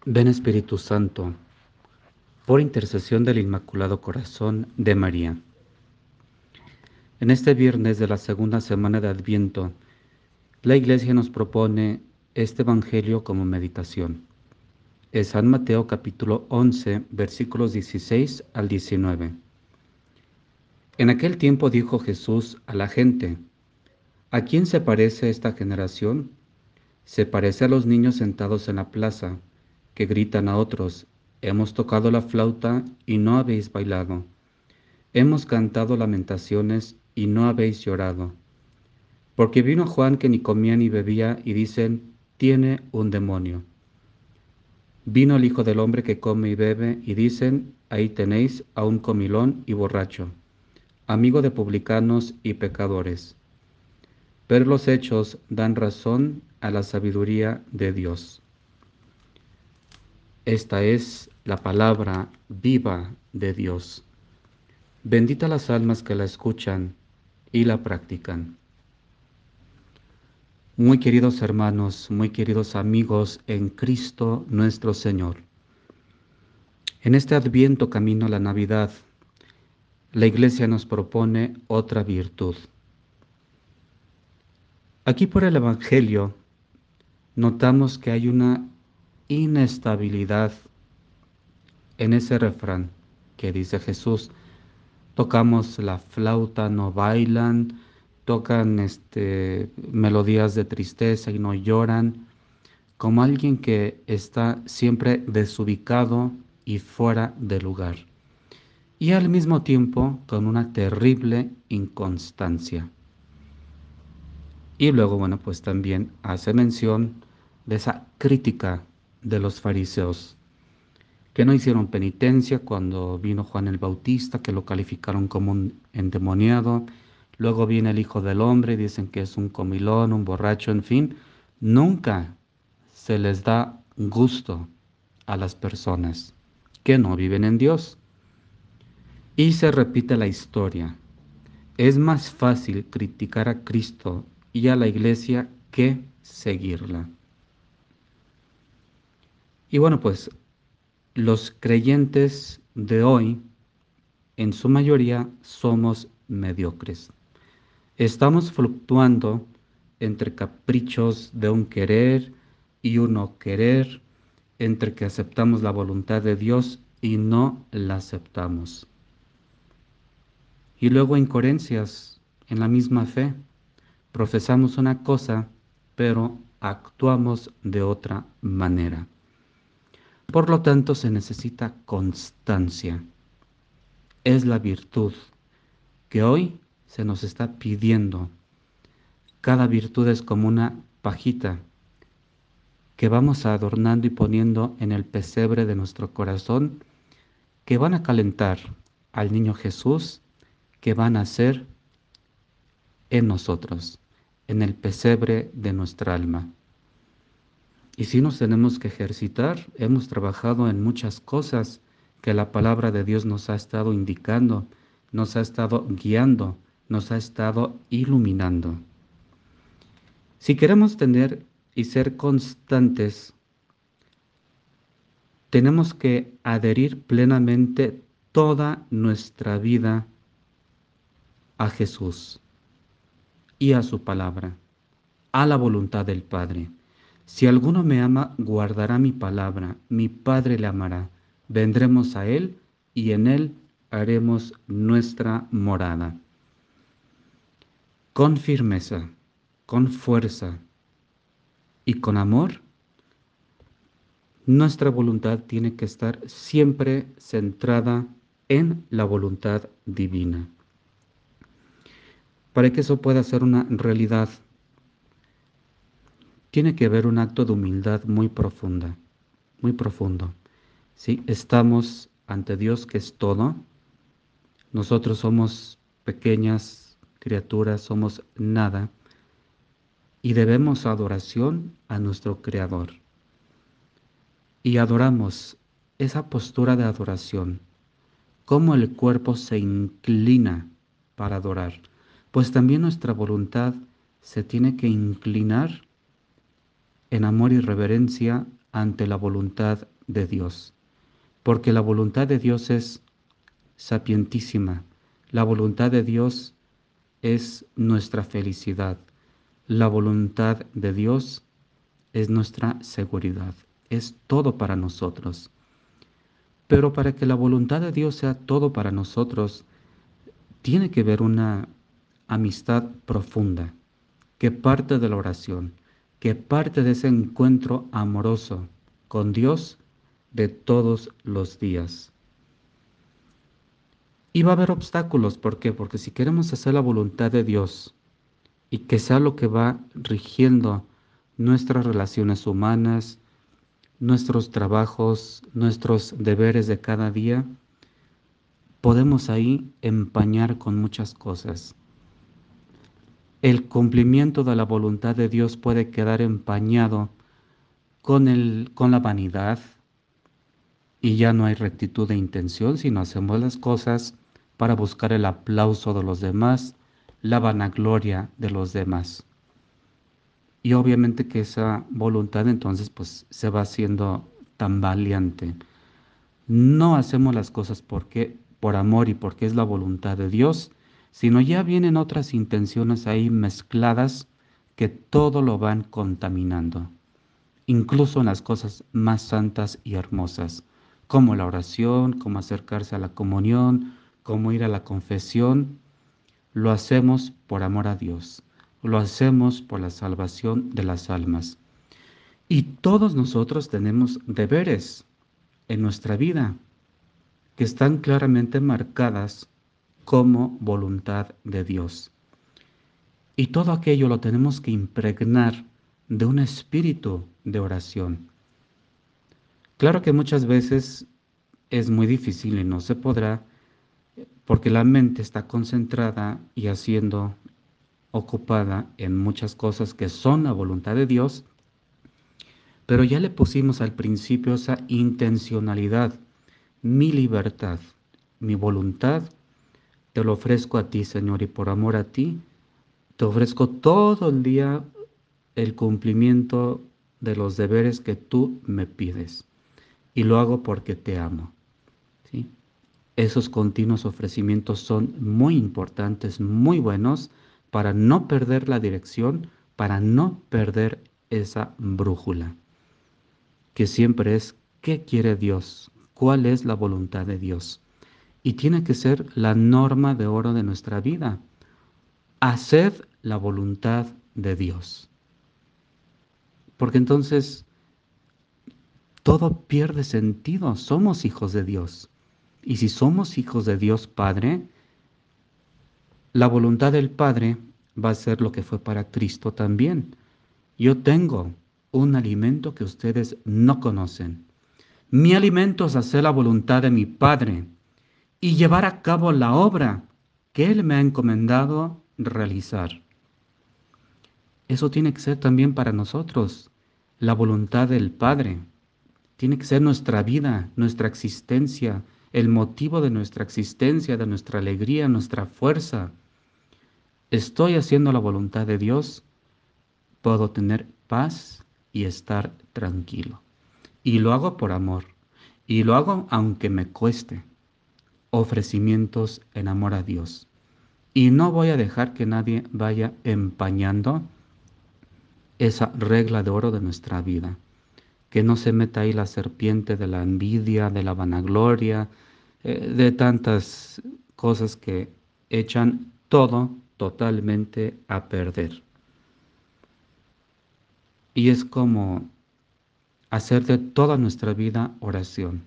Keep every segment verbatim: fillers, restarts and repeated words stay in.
Ven Espíritu Santo, por intercesión del Inmaculado Corazón de María. En este viernes de la segunda semana de Adviento, la Iglesia nos propone este Evangelio como meditación. Es San Mateo capítulo once, versículos dieciséis al diecinueve. En aquel tiempo dijo Jesús a la gente: ¿A quién se parece esta generación? Se parece a los niños sentados en la plaza, que gritan a otros: hemos tocado la flauta y no habéis bailado. Hemos cantado lamentaciones y no habéis llorado. Porque vino Juan que ni comía ni bebía y dicen: tiene un demonio. Vino el Hijo del Hombre que come y bebe y dicen: ahí tenéis a un comilón y borracho, amigo de publicanos y pecadores. Pero los hechos dan razón a la sabiduría de Dios. Esta es la palabra viva de Dios. Bendita las almas que la escuchan y la practican. Muy queridos hermanos, muy queridos amigos en Cristo nuestro Señor. En este Adviento camino a la Navidad, la Iglesia nos propone otra virtud. Aquí por el Evangelio notamos que hay una inestabilidad en ese refrán que dice Jesús: tocamos la flauta, no bailan, tocan este, melodías de tristeza y no lloran, como alguien que está siempre desubicado y fuera de lugar, y al mismo tiempo con una terrible inconstancia. Y luego, bueno, pues también hace mención de esa crítica de los fariseos, que no hicieron penitencia cuando vino Juan el Bautista, que lo calificaron como un endemoniado. Luego viene el Hijo del Hombre y dicen que es un comilón, un borracho, en fin. Nunca se les da gusto a las personas que no viven en Dios. Y se repite la historia. Es más fácil criticar a Cristo y a la Iglesia que seguirla. Y bueno, pues los creyentes de hoy, en su mayoría, somos mediocres. Estamos fluctuando entre caprichos de un querer y un no querer, entre que aceptamos la voluntad de Dios y no la aceptamos. Y luego incoherencias en la misma fe. Profesamos una cosa, pero actuamos de otra manera. Por lo tanto, se necesita constancia. Es la virtud que hoy se nos está pidiendo. Cada virtud es como una pajita que vamos adornando y poniendo en el pesebre de nuestro corazón, que van a calentar al niño Jesús, que van a nacer en nosotros, en el pesebre de nuestra alma. Y si nos tenemos que ejercitar, hemos trabajado en muchas cosas que la palabra de Dios nos ha estado indicando, nos ha estado guiando, nos ha estado iluminando. Si queremos tener y ser constantes, tenemos que adherir plenamente toda nuestra vida a Jesús y a su palabra, a la voluntad del Padre. Si alguno me ama, guardará mi palabra, mi Padre le amará, vendremos a Él y en Él haremos nuestra morada. Con firmeza, con fuerza y con amor, nuestra voluntad tiene que estar siempre centrada en la voluntad divina. Para que eso pueda ser una realidad, tiene que haber un acto de humildad muy profunda, muy profundo. ¿Sí? Estamos ante Dios, que es todo. Nosotros somos pequeñas criaturas, somos nada, y debemos adoración a nuestro Creador. Y adoramos esa postura de adoración, cómo el cuerpo se inclina para adorar, pues también nuestra voluntad se tiene que inclinar en amor y reverencia ante la voluntad de Dios, porque la voluntad de Dios es sapientísima. La voluntad de Dios es nuestra felicidad. La voluntad de Dios es nuestra seguridad. Es todo para nosotros. Pero para que la voluntad de Dios sea todo para nosotros, tiene que haber una amistad profunda, que parte de la oración, que parte de ese encuentro amoroso con Dios de todos los días. Y va a haber obstáculos, ¿por qué? Porque si queremos hacer la voluntad de Dios y que sea lo que va rigiendo nuestras relaciones humanas, nuestros trabajos, nuestros deberes de cada día, podemos ahí empañar con muchas cosas. El cumplimiento de la voluntad de Dios puede quedar empañado con, el, con la vanidad y ya no hay rectitud de intención, sino hacemos las cosas para buscar el aplauso de los demás, la vanagloria de los demás. Y obviamente que esa voluntad entonces pues se va haciendo tambaleante. No hacemos las cosas porque por amor y porque es la voluntad de Dios, sino ya vienen otras intenciones ahí mezcladas que todo lo van contaminando, incluso en las cosas más santas y hermosas, como la oración, como acercarse a la comunión, como ir a la confesión. Lo hacemos por amor a Dios, lo hacemos por la salvación de las almas. Y todos nosotros tenemos deberes en nuestra vida que están claramente marcadas como voluntad de Dios. Y todo aquello lo tenemos que impregnar de un espíritu de oración. Claro que muchas veces es muy difícil y no se podrá porque la mente está concentrada y haciendo ocupada en muchas cosas que son la voluntad de Dios, pero ya le pusimos al principio esa intencionalidad, mi libertad, mi voluntad, te lo ofrezco a ti, Señor, y por amor a ti, te ofrezco todo el día el cumplimiento de los deberes que tú me pides, y lo hago porque te amo, ¿sí? Esos continuos ofrecimientos son muy importantes, muy buenos, para no perder la dirección, para no perder esa brújula, que siempre es ¿qué quiere Dios? ¿Cuál es la voluntad de Dios? Y tiene que ser la norma de oro de nuestra vida. Haced la voluntad de Dios. Porque entonces todo pierde sentido. Somos hijos de Dios. Y si somos hijos de Dios Padre, la voluntad del Padre va a ser lo que fue para Cristo también. Yo tengo un alimento que ustedes no conocen. Mi alimento es hacer la voluntad de mi Padre y llevar a cabo la obra que Él me ha encomendado realizar. Eso tiene que ser también para nosotros, la voluntad del Padre. Tiene que ser nuestra vida, nuestra existencia, el motivo de nuestra existencia, de nuestra alegría, nuestra fuerza. Estoy haciendo la voluntad de Dios, puedo tener paz y estar tranquilo. Y lo hago por amor. Y lo hago aunque me cueste. Ofrecimientos en amor a Dios. Y no voy a dejar que nadie vaya empañando esa regla de oro de nuestra vida. Que no se meta ahí la serpiente de la envidia, de la vanagloria, eh, de tantas cosas que echan todo totalmente a perder. Y es como hacer de toda nuestra vida oración.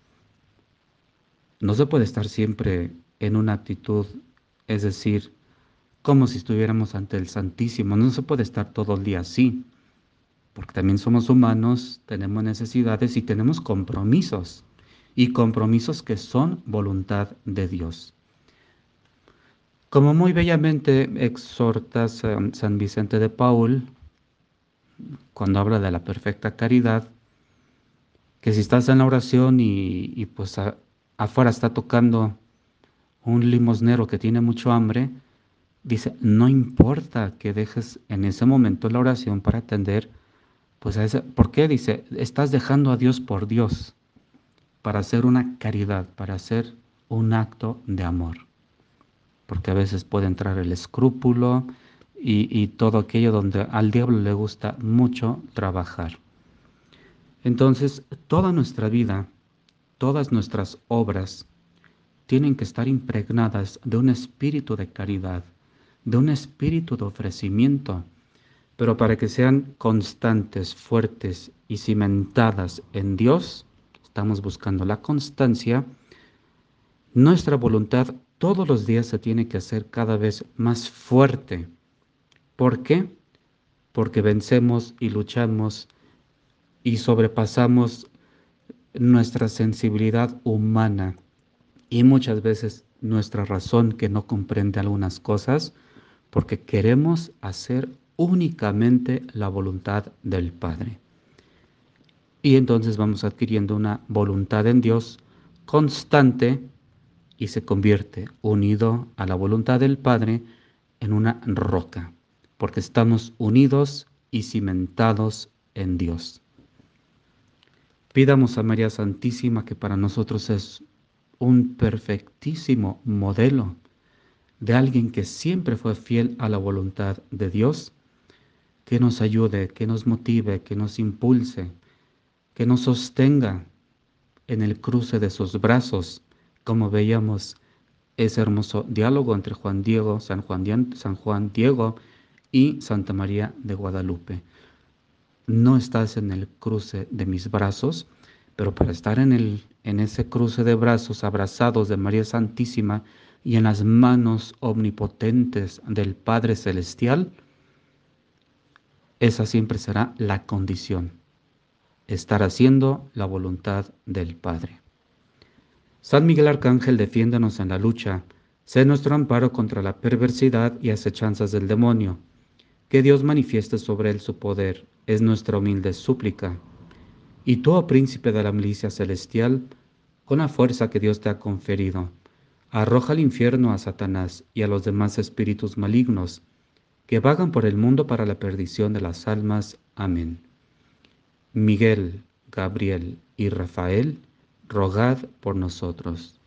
No se puede estar siempre en una actitud, es decir, como si estuviéramos ante el Santísimo. No se puede estar todo el día así, porque también somos humanos, tenemos necesidades y tenemos compromisos, y compromisos que son voluntad de Dios. Como muy bellamente exhorta San, San Vicente de Paul, cuando habla de la perfecta caridad, que si estás en la oración y, y pues a- afuera está tocando un limosnero que tiene mucho hambre, dice, no importa que dejes en ese momento la oración para atender Pues, a ese- ¿por qué? Dice, estás dejando a Dios por Dios para hacer una caridad, para hacer un acto de amor. Porque a veces puede entrar el escrúpulo y, y todo aquello donde al diablo le gusta mucho trabajar. Entonces, toda nuestra vida, todas nuestras obras tienen que estar impregnadas de un espíritu de caridad, de un espíritu de ofrecimiento, pero para que sean constantes, fuertes y cimentadas en Dios, estamos buscando la constancia. Nuestra voluntad todos los días se tiene que hacer cada vez más fuerte. ¿Por qué? Porque vencemos y luchamos y sobrepasamos nuestra sensibilidad humana y muchas veces nuestra razón que no comprende algunas cosas porque queremos hacer únicamente la voluntad del Padre. Y entonces vamos adquiriendo una voluntad en Dios constante y se convierte, unido a la voluntad del Padre, en una roca, porque estamos unidos y cimentados en Dios. Pidamos a María Santísima, que para nosotros es un perfectísimo modelo de alguien que siempre fue fiel a la voluntad de Dios, que nos ayude, que nos motive, que nos impulse, que nos sostenga en el cruce de sus brazos, como veíamos ese hermoso diálogo entre Juan Diego, San Juan, Dian- San Juan Diego y Santa María de Guadalupe. No estás en el cruce de mis brazos, pero para estar en, el, en ese cruce de brazos abrazados de María Santísima y en las manos omnipotentes del Padre Celestial, esa siempre será la condición, estar haciendo la voluntad del Padre. San Miguel Arcángel, defiéndonos en la lucha, sé nuestro amparo contra la perversidad y acechanzas del demonio. Que Dios manifieste sobre él su poder, es nuestra humilde súplica. Y tú, oh príncipe de la milicia celestial, con la fuerza que Dios te ha conferido, arroja al infierno a Satanás y a los demás espíritus malignos que vagan por el mundo para la perdición de las almas. Amén. Miguel, Gabriel y Rafael, rogad por nosotros.